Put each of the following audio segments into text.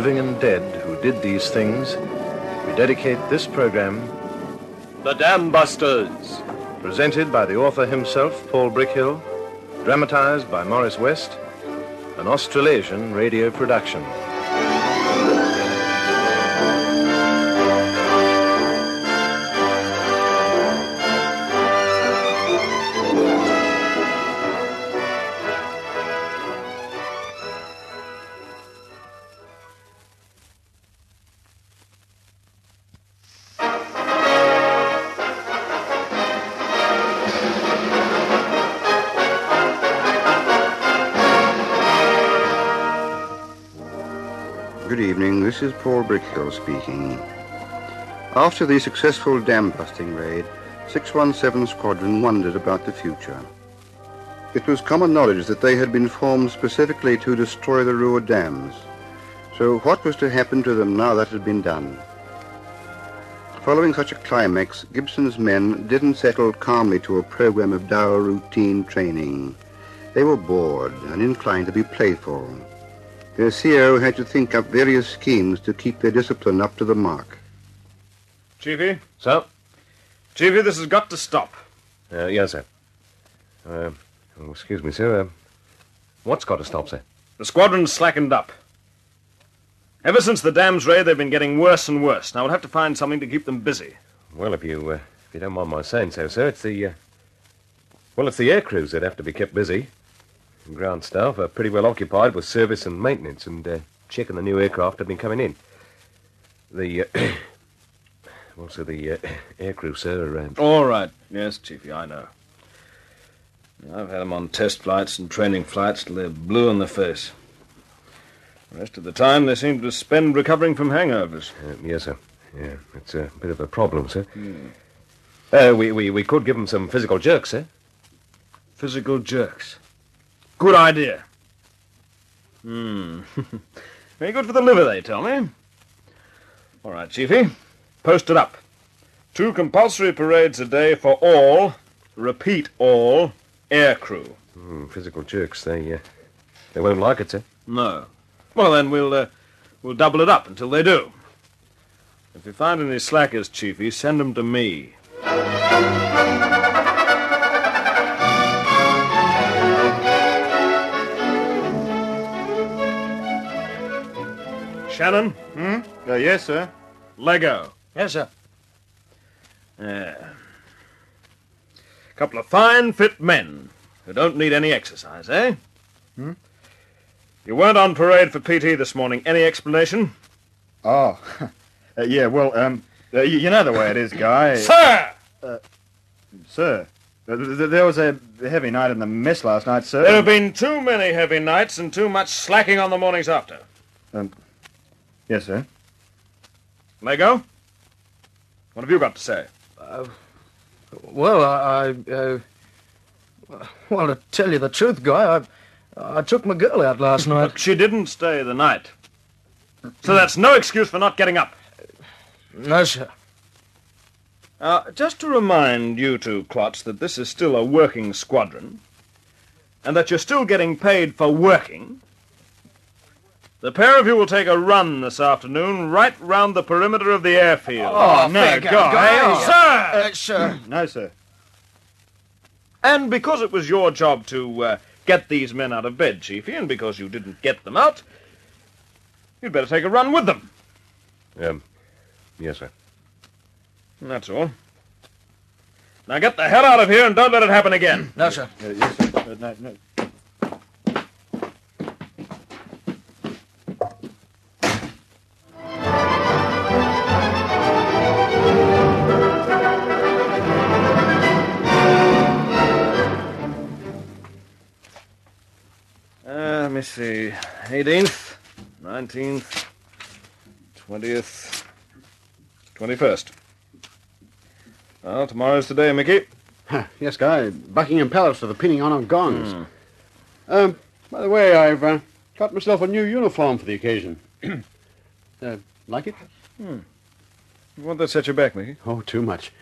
living and dead who did these things, we dedicate this program, The Dam Busters, presented by the author himself, Paul Brickhill, dramatized by Morris West, an Australasian radio production. Good evening, this is Paul Brickhill speaking. After the successful dam-busting raid, 617 Squadron wondered about the future. It was common knowledge that they had been formed specifically to destroy the Ruhr dams. So what was to happen to them now that had been done? Following such a climax, Gibson's men didn't settle calmly to a program of dour routine training. They were bored and inclined to be playful. Their CO had to think up various schemes to keep their discipline up to the mark. Chiefy? Sir? Chiefy, this has got to stop. Yes, sir. Excuse me, sir. What's got to stop, sir? The squadron's slackened up. Ever since the dams raid, they've been getting worse and worse. Now we'll have to find something to keep them busy. Well, if you don't mind my saying so, sir, it's the air crews that have to be kept busy. The ground staff are pretty well occupied with service and maintenance and checking the new aircraft that have been coming in. The air crew, sir. All right. Yes, Chiefy, I know. I've had them on test flights and training flights till they're blue in the face. The rest of the time, they seem to spend recovering from hangovers. Yes, sir. Yeah, it's a bit of a problem, sir. We could give them some physical jerks, sir. Physical jerks. Good idea. Very good for the liver, they tell me. All right, Chiefy. Post it up. 2 compulsory parades a day for all, repeat all, air crew. Physical jerks, they won't like it, sir. No. Well, then we'll double it up until they do. If you find any slackers, Chiefy, send them to me. Shannon? Yes, sir. Lego. Yes, sir. Couple of fine, fit men who don't need any exercise, eh? You weren't on parade for PT this morning. Any explanation? Oh, yeah, well, you know the way it is, Guy. Sir! Sir, there was a heavy night in the mess last night, sir. There have been too many heavy nights and too much slacking on the mornings after. Yes, sir. Lego? What have you got to say? Well, well, to tell you the truth, Guy, I took my girl out last night. But she didn't stay the night. So that's no excuse for not getting up. No, sir. Just to remind you two, Klotz, that this is still a working squadron, and that you're still getting paid for working, the pair of you will take a run this afternoon right round the perimeter of the airfield. Oh, no, Guy. Sir! Sir. No, sir. And because it was your job to get these men out of bed, Chiefy, and because you didn't get them out, you'd better take a run with them. Yes, sir. And that's all. Now get the hell out of here and don't let it happen again. No, sir. Yes, sir. No. Let me see. 18th, 19th, 20th, 21st. Well, tomorrow's the day, Mickey. Yes, Guy. Buckingham Palace for the pinning on of gongs. By the way, I've got myself a new uniform for the occasion. Like it? Won't that set you back, Mickey? Oh, too much.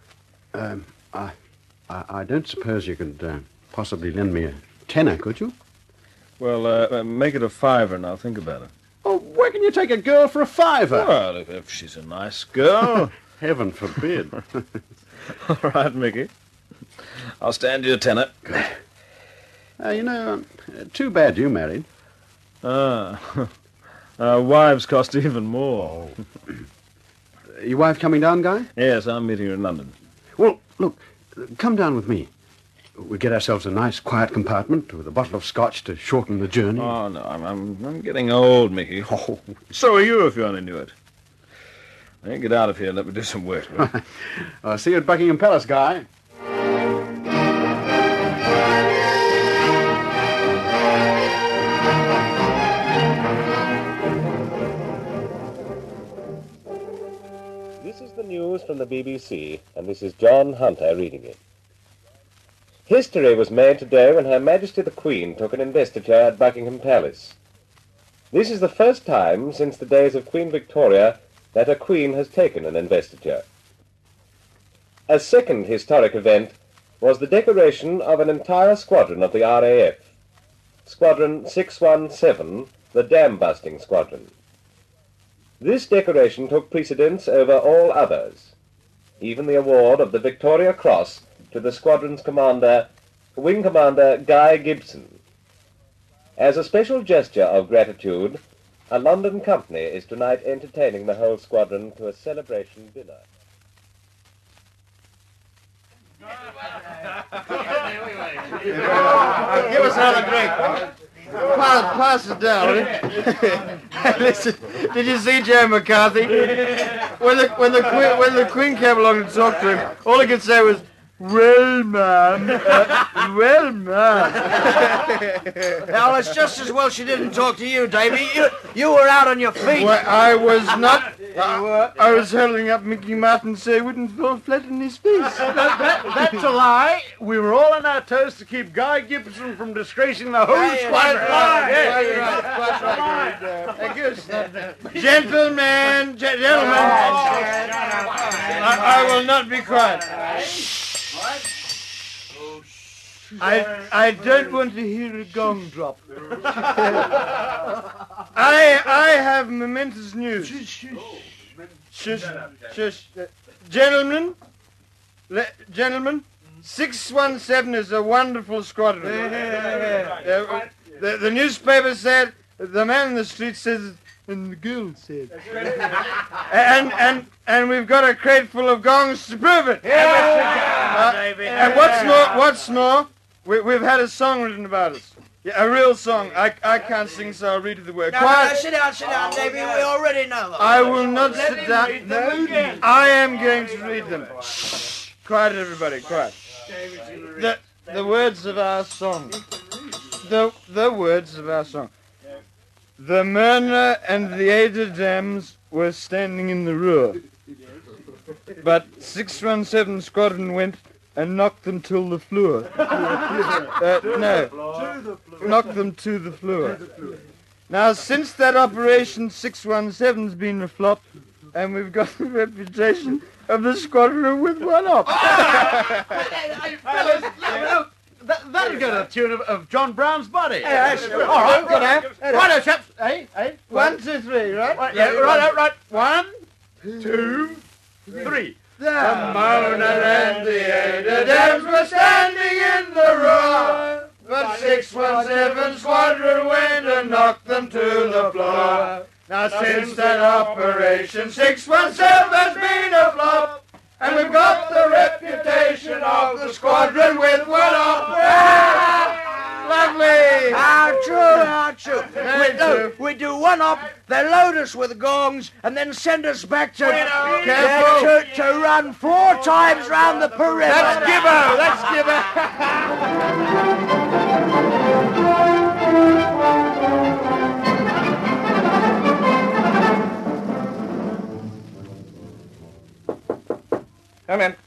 I don't suppose you could possibly lend me a tenner, could you? Well, make it a $5 and I'll think about it. Oh, Well, where can you take a girl for a fiver? Well, if she's a nice girl. Heaven forbid. All right, Mickey. I'll stand you a tenner. Too bad you married. Wives cost even more. Your wife coming down, Guy? Yes, I'm meeting her in London. Well, look, come down with me. We get ourselves a nice, quiet compartment with a bottle of scotch to shorten the journey. Oh, no, I'm getting old, Mickey. Oh. So are you, if you only knew it. Now, get out of here and let me do some work. I'll see you at Buckingham Palace, Guy. This is the news from the BBC, and this is John Hunter reading it. History was made today when Her Majesty the Queen took an investiture at Buckingham Palace. This is the first time since the days of Queen Victoria that a queen has taken an investiture. A second historic event was the decoration of an entire squadron of the RAF, Squadron 617, the dam-busting squadron. This decoration took precedence over all others, even the award of the Victoria Cross to the squadron's commander, Wing Commander Guy Gibson. As a special gesture of gratitude, a London company is tonight entertaining the whole squadron to a celebration dinner. Give us another drink. Pass it down, will you? Listen, did you see Jerry McCarthy? When the Queen came along to talk to him, all he could say was, "Well, ma'am, well, ma'am." Now, it's just as well she didn't talk to you, Davy. You were out on your feet. Well, I was not. I was holding up Mickey Martin so he wouldn't fall flat in his face. That's a lie. We were all on our toes to keep Guy Gibson from disgracing the whole squadron. Gentlemen, I will not be quiet. I don't want to hear a gong drop. I have momentous news. Shush. Gentlemen, 617 is a wonderful squadron. The newspaper said, the man in the street says, and the girl said. And we've got a crate full of gongs to prove it. And what's more, we've had a song written about us. Yeah, a real song. I can't sing, so I'll read you the words. No, sit down, Davy. We already know them. I will not sit down. I am going to read them. Quiet, everybody, quiet. The words of our song. The words of our song. The Myrna and the Ada dams were standing in the rear, but 617 Squadron went and knocked them till the floor. Knocked them to the floor. Now, since that operation, 617's been a flop, and we've got the reputation of the squadron with one up. Fellas, that'll go to the tune of John Brown's Body. All right, good Righto, chaps. Hey. 1, 2, 3, right? Yeah, right. 1, 2, 3. The Mona and the Ada dams were standing in the roar, but 617 Squadron went and knocked them to the floor. Now since that operation, 617's been a flop, and we've got the reputation of the squadron with one up. Lovely! How true. We do one up, they load us with gongs, and then send us back to run 4 times round the perimeter. Let's give her! Come in.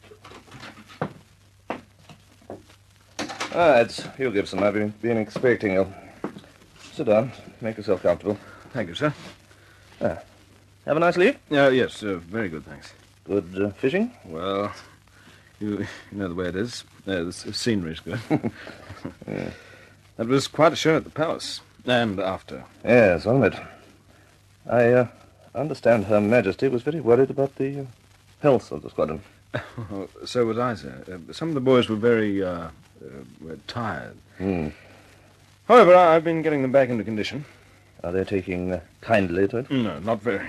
It's Hugh Gibson. I've been expecting you. Sit down. Make yourself comfortable. Thank you, sir. Have a nice leave? Yes, very good, thanks. Good fishing? Well, you know the way it is. The scenery's good. Yeah. That was quite a show at the palace. And after. Yes, wasn't it? I understand Her Majesty was very worried about the health of the squadron. So was I, sir. Some of the boys were very were tired. However, I've been getting them back into condition. Are they taking kindly to it? No, not very.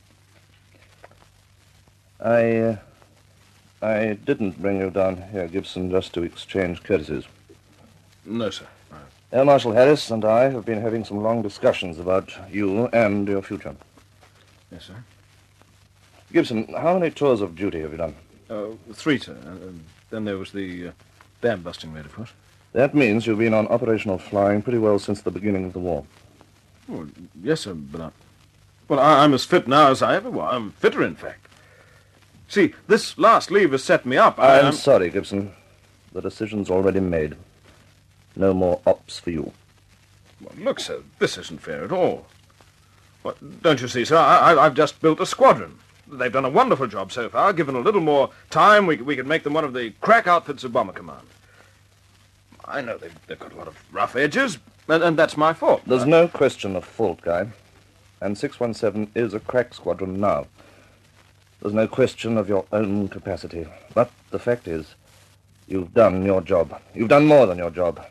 I didn't bring you down here, Gibson, just to exchange courtesies. No, sir. Air Marshal Harris and I have been having some long discussions about you and your future. Yes, sir. Gibson, how many tours of duty have you done? 3, sir. Then there was the dam-busting raid, of course. That means you've been on operational flying pretty well since the beginning of the war. Oh, yes, sir, but I'm as fit now as I ever was. I'm fitter, in fact. See, this last leave has set me up. I'm sorry, Gibson. The decision's already made. No more ops for you. Well, look, sir, this isn't fair at all. What, don't you see, sir? I've just built a squadron. They've done a wonderful job so far. Given a little more time, we could make them one of the crack outfits of Bomber Command. I know they've got a lot of rough edges, and that's my fault. There's no question of fault, Guy. And 617 is a crack squadron now. There's no question of your own capacity. But the fact is, you've done your job. You've done more than your job.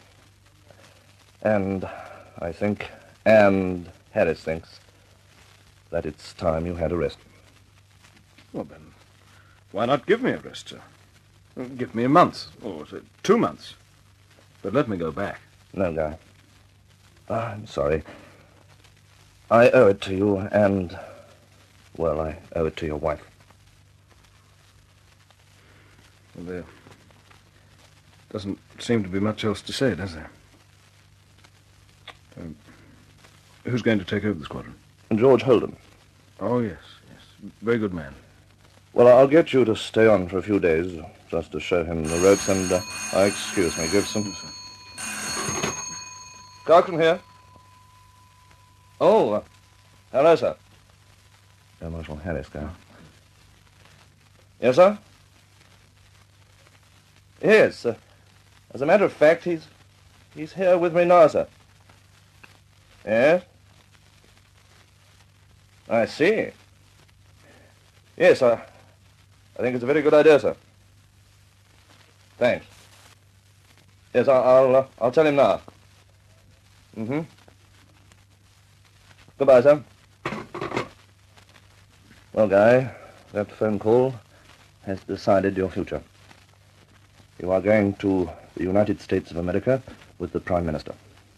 And I think, and Harris thinks, that it's time you had a rest. Well, then, why not give me a rest, sir? Give me a month, or say 2 months. But let me go back. No, Guy. I'm sorry. I owe it to you, and, well, I owe it to your wife. Well, there doesn't seem to be much else to say, does there? Who's going to take over the squadron? George Holden. Oh, yes. Very good man. Well, I'll get you to stay on for a few days, just to show him the ropes, and, excuse me, Gibson. Cochran here. Oh, hello, sir. Air Marshal Harris, Guy. Yes, sir? Yes, as a matter of fact, he's here with me now, sir. Yes? I see. Yes, I think it's a very good idea, sir. Thanks. Yes, I'll tell him now. Mm-hmm. Goodbye, sir. Well, Guy, that phone call has decided your future. You are going to the United States of America with the Prime Minister.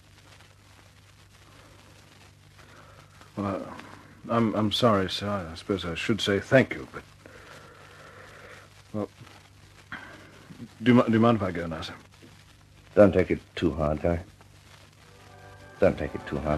Well, I'm sorry, sir. I suppose I should say thank you, but... Well, do you mind if I go now, sir? Don't take it too hard, Guy. Don't take it too hard.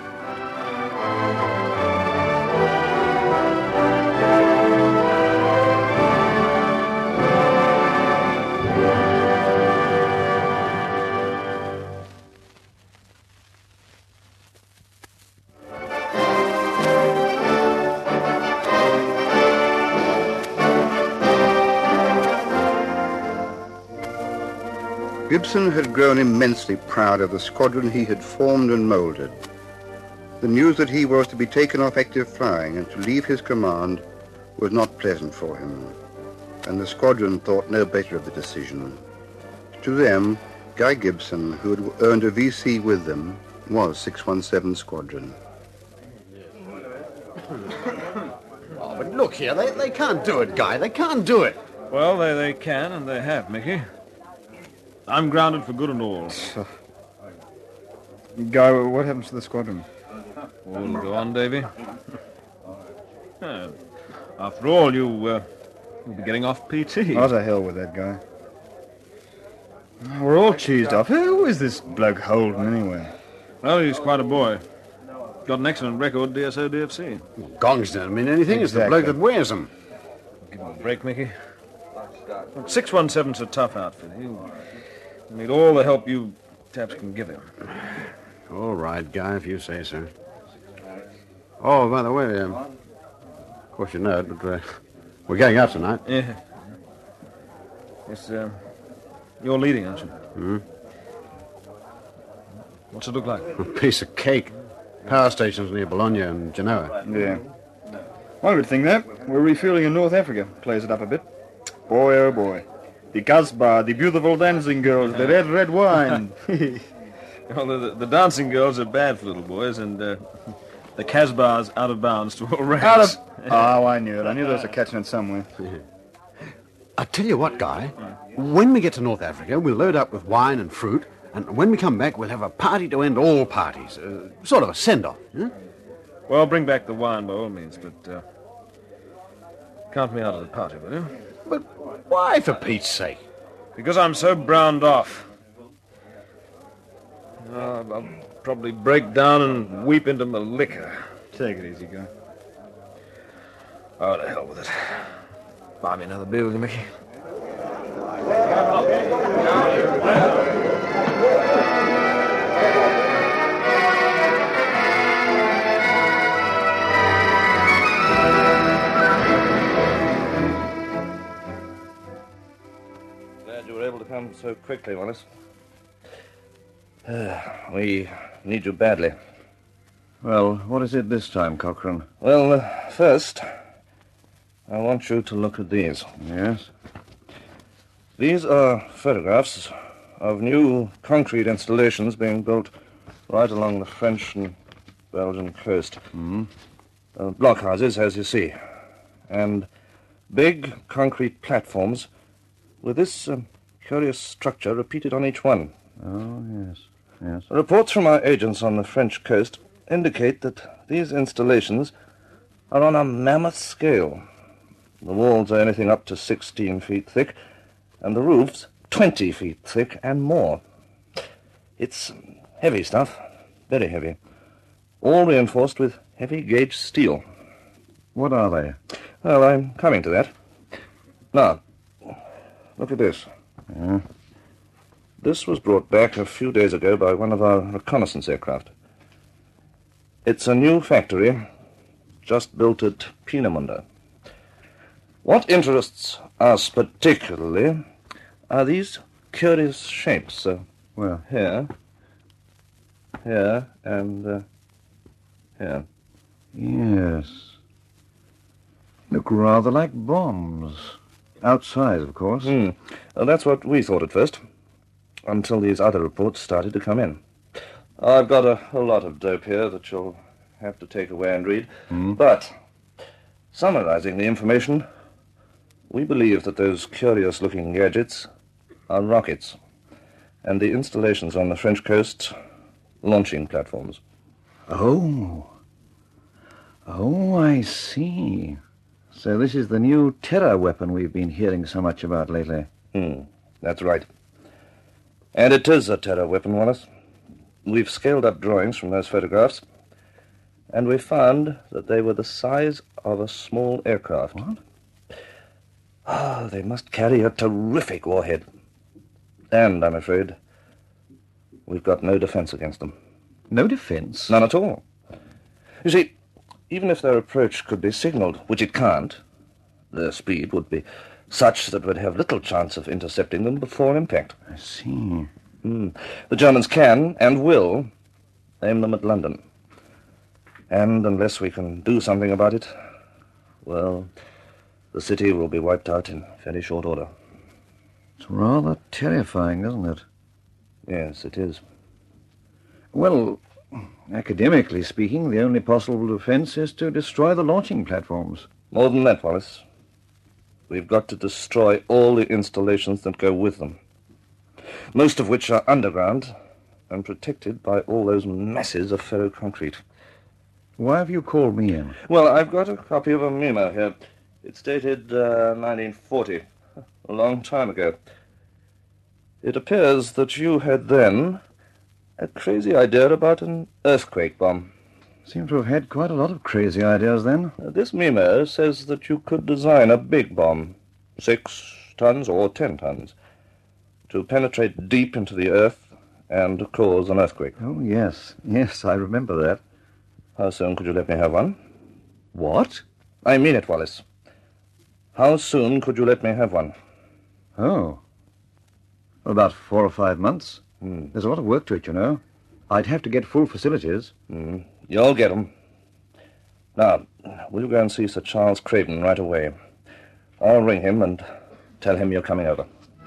Gibson had grown immensely proud of the squadron he had formed and molded. The news that he was to be taken off active flying and to leave his command was not pleasant for him, and the squadron thought no better of the decision. To them, Guy Gibson, who had earned a VC with them, was 617 Squadron. Oh, but look here, they can't do it, Guy. They can't do it. Well, they can, and they have, Mickey. I'm grounded for good and all. Guy, what happens to the squadron? All go on, Davy. After all, you'll be getting off PT. Oh, to hell with that guy. We're all cheesed off. Who is this bloke Holden, anyway? Well, he's quite a boy. Got an excellent record, DSO, DFC. Well, gongs don't mean anything. It's the Exactly. bloke that wears them. Give him a break, Mickey. 617's a tough outfit. He'll need all the help you taps can give him. All right, Guy, if you say so. Oh, by the way, of course you know it, but we're going out tonight. Yeah. Yes, you're leading, aren't you? Hmm? What's it look like? A piece of cake. power stations near Bologna and Genoa. Yeah. One good thing, though, we're refueling in North Africa. Plays it up a bit. Boy, oh boy. The Casbah, the beautiful dancing girls, the red wine. Well, the dancing girls are bad for little boys, and the Casbah's out of bounds to all ranks. Oh, I knew it. I knew there was a catch in it somewhere. I'll tell you what, Guy. When we get to North Africa, we'll load up with wine and fruit, and when we come back, we'll have a party to end all parties. Sort of a send-off. Huh? Well, bring back the wine by all means, but count me out of the party, will you? But why, for Pete's sake? Because I'm so browned off. I'll probably break down and weep into my liquor. Take it easy, Guy. Oh, to hell with it. Buy me another beer, will you, Mickey? Glad you were able to come so quickly, Wallace. We need you badly. Well, what is it this time, Cochrane? Well, first, I want you to look at these. Yes? These are photographs of new concrete installations being built right along the French and Belgian coast. Mm-hmm. Blockhouses, as you see. And big concrete platforms with this curious structure repeated on each one. Oh, yes. Yes. Reports from our agents on the French coast indicate that these installations are on a mammoth scale. The walls are anything up to 16 feet thick, and the roofs 20 feet thick and more. It's heavy stuff, very heavy, all reinforced with heavy-gauge steel. What are they? Well, I'm coming to that. Now, look at this. Yeah. This was brought back a few days ago by one of our reconnaissance aircraft. It's a new factory, just built at Peenemünde. What interests us particularly are these curious shapes. Well, here, and here. yes. Look rather like bombs. Outside, of course. Well, that's what we thought at first, until these other reports started to come in. I've got a lot of dope here that you'll have to take away and read. But, summarizing the information, we believe that those curious-looking gadgets are rockets, and the installations on the French coast, launching platforms. Oh, I see. So this is the new terror weapon we've been hearing so much about lately. That's right. And it is a terror weapon, Wallace. We've scaled up drawings from those photographs, and we found that they were the size of a small aircraft. What? They must carry a terrific warhead. And, I'm afraid, we've got no defense against them. No defense? None at all. You see, even if their approach could be signaled, which it can't, their speed would be such that we'd have little chance of intercepting them before impact. I see. The Germans can, and will, aim them at London. And unless we can do something about it, well, the city will be wiped out in very short order. It's rather terrifying, isn't it? Yes, it is. Well, academically speaking, the only possible defense is to destroy the launching platforms. More than that, Wallace. We've got to destroy all the installations that go with them, most of which are underground and protected by all those masses of ferroconcrete. Why have you called me in? Well, I've got a copy of a memo here. It's dated 1940, a long time ago. It appears that you had then a crazy idea about an earthquake bomb. Seem to have had quite a lot of crazy ideas then. This memo says that you could design a big bomb, 6 tons or 10 tons, to penetrate deep into the earth and cause an earthquake. Oh, yes. Yes, I remember that. How soon could you let me have one? What? I mean it, Wallace. How soon could you let me have one? Oh. Well, about 4 or 5 months. There's a lot of work to it, you know. I'd have to get full facilities. You'll get 'em. Now, we'll go and see Sir Charles Craven right away. I'll ring him and tell him you're coming over.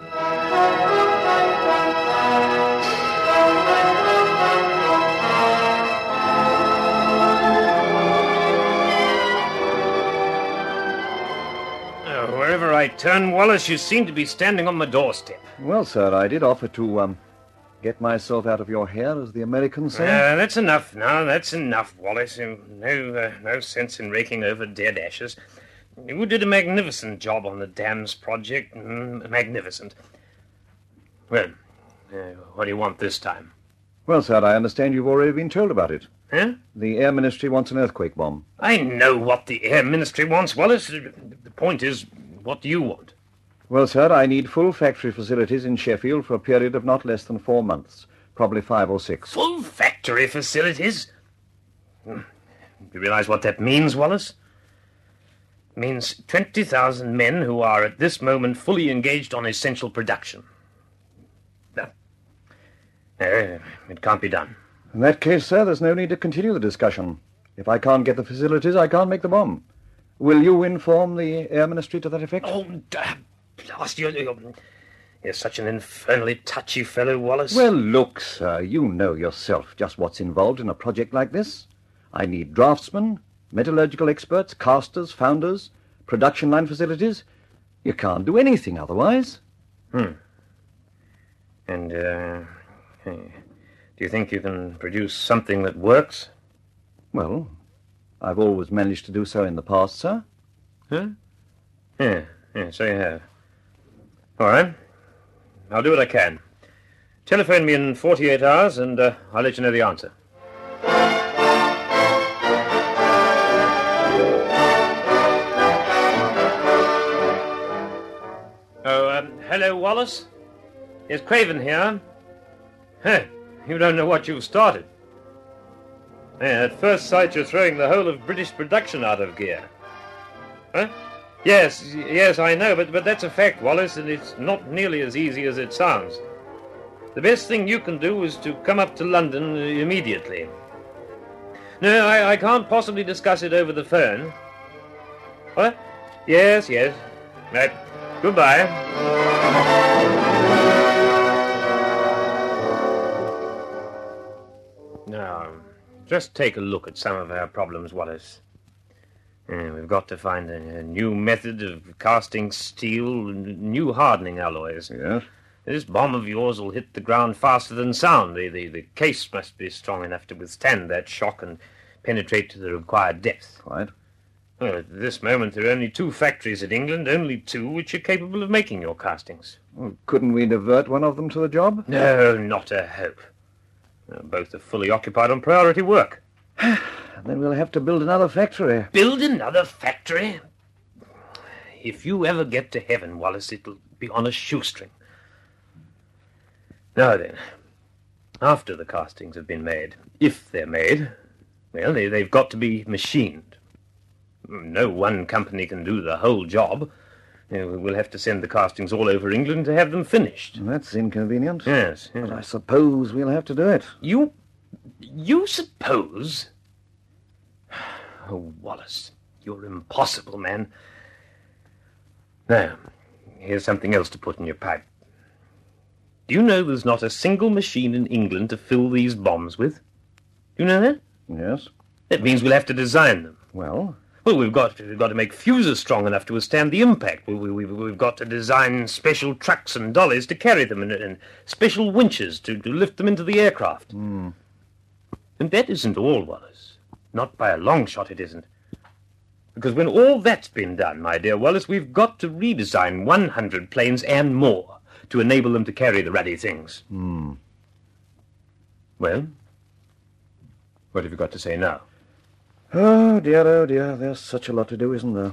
Wherever I turn, Wallace, you seem to be standing on my doorstep. Well, sir, I did offer to, get myself out of your hair, as the Americans say. That's enough now. That's enough, Wallace. No sense in raking over dead ashes. You did a magnificent job on the dams project. Magnificent. Well, what do you want this time? Well, sir, I understand you've already been told about it. Huh? The Air Ministry wants an earthquake bomb. I know what the Air Ministry wants, Wallace. The point is, what do you want? Well, sir, I need full factory facilities in Sheffield for a period of not less than 4 months, probably 5 or 6. Full factory facilities? You realize what that means, Wallace? It means 20,000 men who are at this moment fully engaged on essential production. No, it can't be done. In that case, sir, there's no need to continue the discussion. If I can't get the facilities, I can't make the bomb. Will you inform the Air Ministry to that effect? Oh, blast you. You're such an infernally touchy fellow, Wallace. Well, look, sir, you know yourself just what's involved in a project like this. I need draftsmen, metallurgical experts, casters, founders, production line facilities. You can't do anything otherwise. And, do you think you can produce something that works? Well, I've always managed to do so in the past, sir. Huh? Yeah, so you have. All right. I'll do what I can. Telephone me in 48 hours, and I'll let you know the answer. Oh, hello, Wallace. It's Craven here. Huh, you don't know what you've started. Yeah, at first sight, you're throwing the whole of British production out of gear. Huh? Yes, I know, but that's a fact, Wallace, and it's not nearly as easy as it sounds. The best thing you can do is to come up to London immediately. No, I can't possibly discuss it over the phone. What? Yes. Right. Goodbye. Now, just take a look at some of our problems, Wallace. We've got to find a new method of casting steel, new hardening alloys. Yes? This bomb of yours will hit the ground faster than sound. The case must be strong enough to withstand that shock and penetrate to the required depth. Quite. Well, at this moment, there are only 2 factories in England, only 2 which are capable of making your castings. Well, couldn't we divert one of them to the job? No, not a hope. Both are fully occupied on priority work. Then we'll have to build another factory. Build another factory? If you ever get to heaven, Wallace, it'll be on a shoestring. Now then, after the castings have been made, if they're made, well, they've got to be machined. No one company can do the whole job. We'll have to send the castings all over England to have them finished. That's inconvenient. Yes. But I suppose we'll have to do it. You suppose? Oh, Wallace, you're impossible, man. Now, here's something else to put in your pipe. Do you know there's not a single machine in England to fill these bombs with? Do you know that? Yes. That means we'll have to design them. Well, we've got to make fuses strong enough to withstand the impact. We've got to design special trucks and dollies to carry them and special winches to lift them into the aircraft. And that isn't all, Wallace. Not by a long shot it isn't. Because when all that's been done, my dear Wallace, we've got to redesign 100 planes and more to enable them to carry the ruddy things. Well, what have you got to say now? oh dear, there's such a lot to do, isn't there?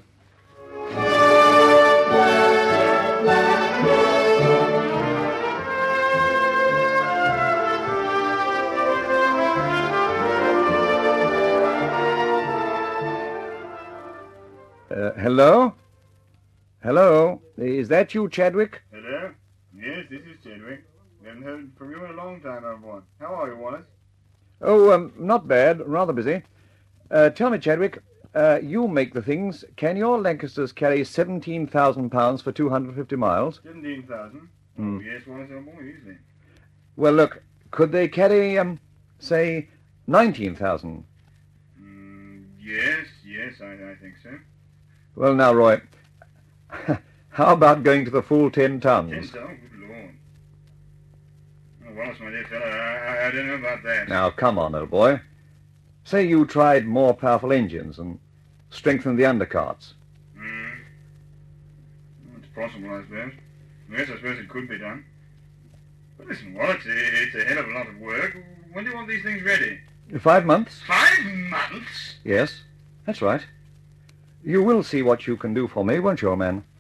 Hello? Hello? Is that you, Chadwick? Hello? Yes, this is Chadwick. We haven't heard from you in a long time, old boy. How are you, Wallace? Oh, not bad. Rather busy. Tell me, Chadwick, you make the things. Can your Lancasters carry 17,000 pounds for 250 miles? 17,000? Oh, yes, Wallace, more easily. Well, look, could they carry, say, 19,000? Yes, I think so. Well, now, Roy, how about going to the full 10 tons? 10 tons? Good Lord. Oh, Wallace, my dear fellow, I don't know about that. Now, come on, old boy. Say you tried more powerful engines and strengthened the undercarts. Well, it's possible, I suppose. Yes, I suppose it could be done. But listen, Wallace, it's a hell of a lot of work. When do you want these things ready? 5 months? 5 months? Yes, that's right. You will see what you can do for me, won't you, old man?